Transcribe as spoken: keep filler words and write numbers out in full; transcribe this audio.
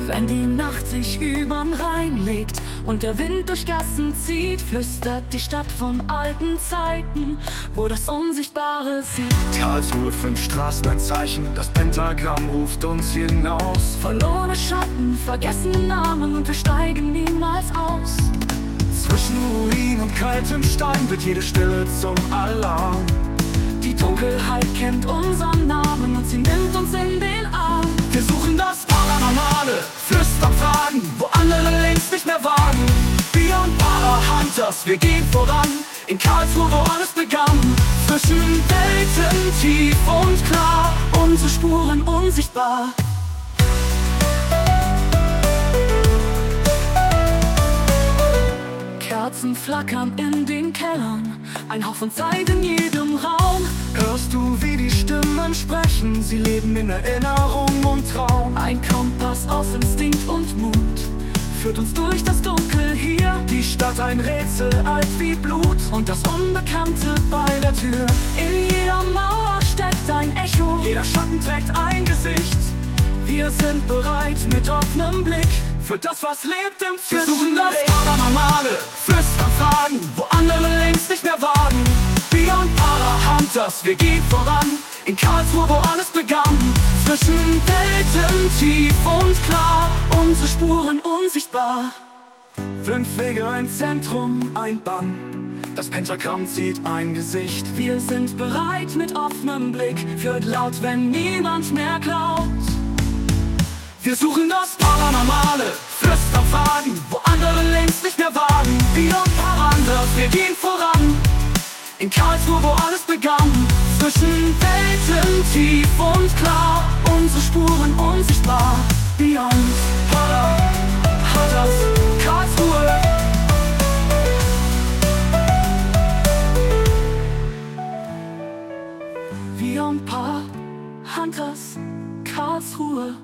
Wenn die Nacht sich übern Rhein legt und der Wind durch Gassen zieht, flüstert die Stadt von alten Zeiten, wo das Unsichtbare sieht. Karlsruhe, fünf Straßen, ein Zeichen, das Pentagramm ruft uns hinaus. Verlorene Schatten, vergessene Namen und wir steigen niemals aus. Zwischen Ruin und kaltem Stein wird jede Stille zum Alarm. Die Dunkelheit kennt unseren Namen und sie nimmt uns in den Arm. Wir suchen das Paranormale, flüstern Fragen, wo andere längst nicht mehr wagen. Wir und Para-Hunters, wir gehen voran, in Karlsruhe, wo alles begann. Zwischen Welten tief und klar, unsere Spuren unsichtbar. Kerzen flackern in den Kellern, ein Hauch von Zeit in jedem Raum. Hörst du, wie die Stimmen sprechen? Sie leben in Erinnerung und Traum. Ein Kompass aus Instinkt und Mut führt uns durch das Dunkel hier. Die Stadt ein Rätsel, alt wie Blut, und das Unbekannte bei der Tür. In jeder Mauer steckt ein Echo, jeder Schatten trägt ein Gesicht. Wir sind bereit mit offenem Blick für das, was lebt im Wir suchen das Paranormale, flüstern Fragen, wo andere längst nicht mehr wagen. Wir und Para-Hunters, wir gehen voran, in Karlsruhe, wo alles begann. Zwischen Welten tief und klar, unsere Spuren unsichtbar. Fünf Wege, ein Zentrum, ein Bann, das Pentagramm zieht ein Gesicht. Wir sind bereit mit offenem Blick, führt laut, wenn niemand mehr glaubt. Wir suchen das Paranormale, flüstern Fragen, wo andere längst nicht mehr wagen. Wir und Para-Hunters, wir gehen voran, in Karlsruhe, wo alles begann. Zwischen Welten tief und klar, unsere Spuren unsichtbar. Beyond Para-Hunters, Karlsruhe. Wir und Para-Hunters, Karlsruhe.